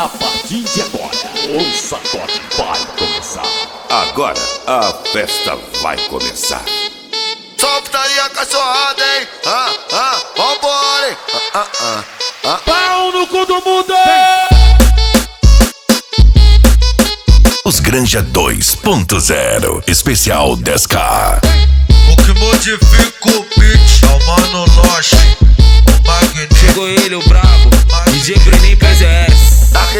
A partir de agora, o sacode vai começar. Agora a festa vai começar. Só putaria cachorrada, hein? Vambora, hein? Pau no cu do mundo! Os Granja 2.0 Especial 10K. O que modifica o beat é o Mano Loche, o Magneto. Chegou ele, o brabo, DJ Brenin PZS.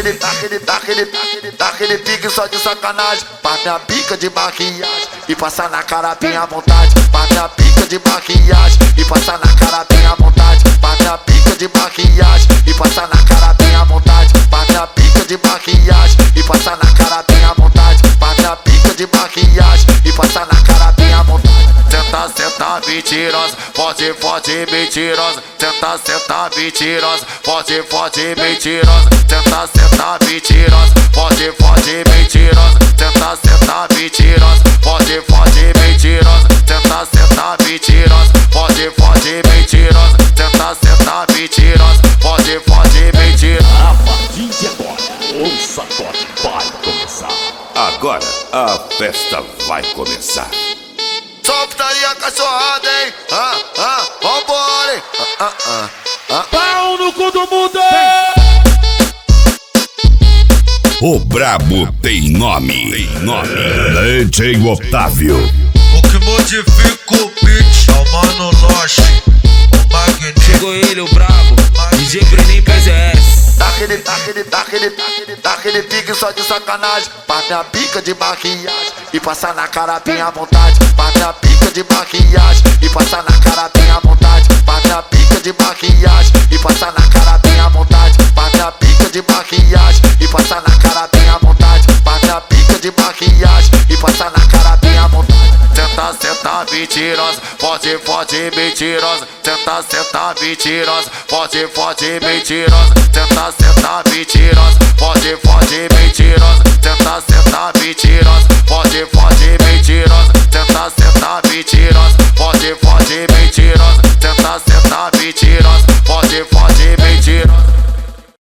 Daquele pique só de sacanagem. Faz minha pica de maquiagem e passar na cara bem à vontade. Faz minha pica de maquiagem e passar na cara bem à vontade. Faz minha pica de maquiagem e passar na cara bem à vontade. Faz minha pica de maquiagem e passar na cara bem à vontade. Faz minha pica de maquiagem e passar na cara bem à vontade. Senta, mentirosa, pode, mentirosa. Senta, mentirosa, pode, mentirosa. Senta, mentirosa, pode, mentirosa. Senta, mentirosa, pode, mentirosa. Senta, mentirosa, pode, mentirosa. Senta, mentirosa, pode, mentirosa. A partir de agora, o sacode vai começar. Agora a festa vai começar. Só putaria cachorrada, hein? Vambora, hein? Pau no cu do mundo! O brabo tem nome. DJ Otávio. O que modifica o beat é o Mano Loche, o Magneto. Chegou ele, o brabo, DJ Brenin PZS. Daquele pique só de sacanagem. Faz minha pica de maquiagem e passar na cara bem à vontade. Faz minha pica de maquiagem e passar na cara bem à vontade. Faz minha pica de maquiagem e passar na cara bem à vontade. Faz minha pica de maquiagem e passar na cara bem à vontade. Faz minha pica de maquiagem e passar na cara bem à vontade. Senta, mentirosa, pode, mentirosa. Senta, mentirosa, pode, mentirosa.